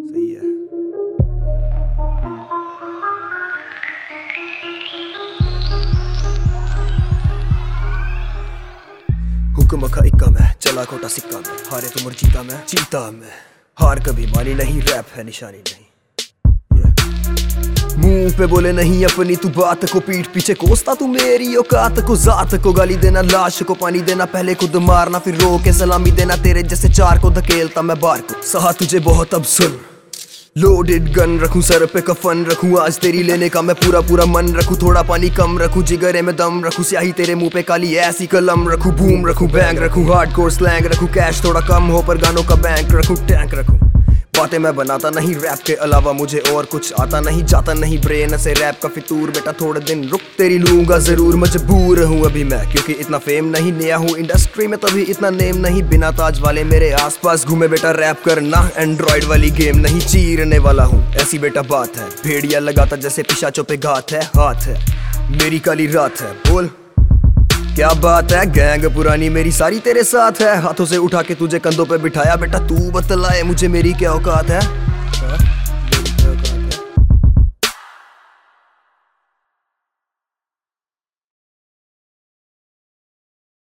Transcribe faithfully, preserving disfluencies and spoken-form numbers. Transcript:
सही है। हुक्म का इक्का मैं, चला खोटा सिक्का मैं, हारे तुम और जीता मैं, जीता मैं। हार कभी मानी नहीं, रैप है निशानी नहीं। मुंह पे बोले नहीं अपनी तू बात को, पीठ पीछे कोसता तू मेरी औकात को। जात को गाली देना, लाश को पानी देना, पहले खुद मारना फिर रो के सलामी देना। तेरे जैसे चार को धकेलता मैं बार को, सहा तुझे बहुत अब सुन। लोडेड गन रखूं, सर पे कफन रखूं, आज तेरी लेने का मैं पूरा पूरा मन रखूं। थोड़ा पानी कम रखूं, जिगरे में दम रखूं, स्याही तेरे मुंह पे काली ऐसी कलम रखूं। बूम रखूं, बैंग रखूं, हार्डकोर स्लैंग रखूं, कैश थोड़ा कम हो पर गानों का बैंक रखूं, टैंक रखूं। बातें मैं बनाता नहीं, रैप के अलावा मुझे और कुछ आता नहीं। जाता नहीं ब्रेन से रैप का फितूर, बेटा थोड़े दिन रुक तेरी लूंगा जरूर। मजबूर हूँ अभी मैं क्योंकि इतना फेम नहीं, नया हूँ इंडस्ट्री में तभी इतना नेम नहीं। बिना ताज वाले मेरे आसपास घूमे बेटा रैप करना, एंड्रॉइड वाली गेम नहीं, चीरने वाला हूँ ऐसी बेटा बात है। भेड़िया लगाता जैसे पिशाचों पे घात है, हाथ है मेरी काली रात है। बोल क्या बात है, गैंग पुरानी मेरी सारी तेरे साथ है। हाथों से उठा के तुझे कंधों पे बिठाया, बेटा तू बतलाए मुझे मेरी क्या औकात है।